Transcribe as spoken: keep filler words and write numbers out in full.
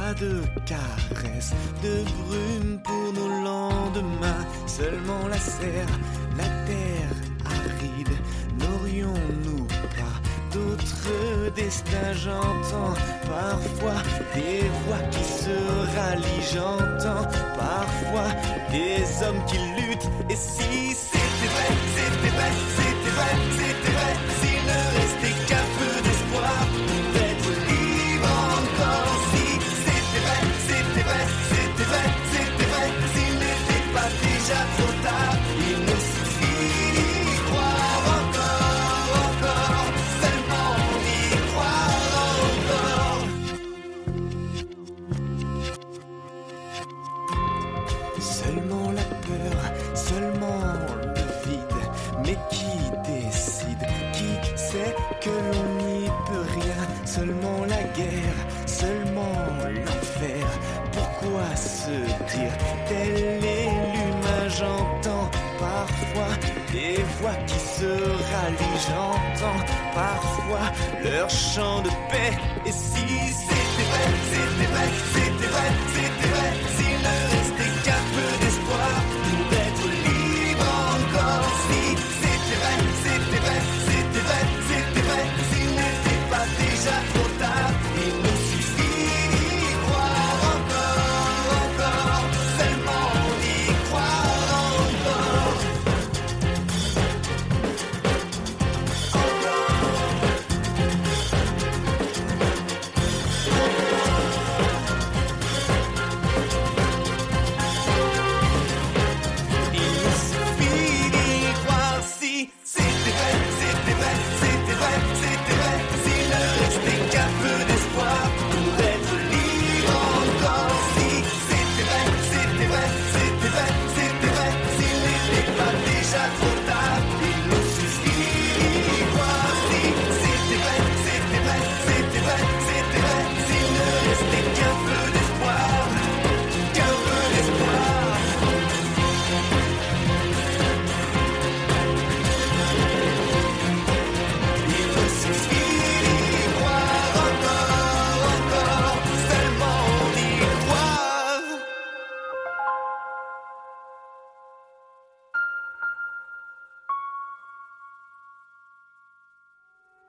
Pas de caresses, de brume pour nos lendemains. Seulement la serre, la terre aride. N'aurions-nous pas d'autres destins? J'entends parfois des voix qui se rallient. J'entends parfois des hommes qui luttent. Et si c'était vrai, c'était vrai, c'était vrai, c'était vrai, s'il ne restait qu'un peu d'espoir d'être libre encore. Si c'était vrai, c'était vrai, c'était vrai, c'était vrai, s'il n'était pas déjà trop tard, il nous suffit d'y croire encore, encore, seulement d'y croire encore. Seulement la peur, seulement le vide, mais qui décide? Qui sait que l'on n'y peut rien? Seulement la guerre, seulement l'enfer. Pourquoi se dire tel est l'humain? J'entends parfois des voix qui se rallient. J'entends parfois leur chant de paix. Et si c'était vrai, c'était vrai, c'était vrai, c'était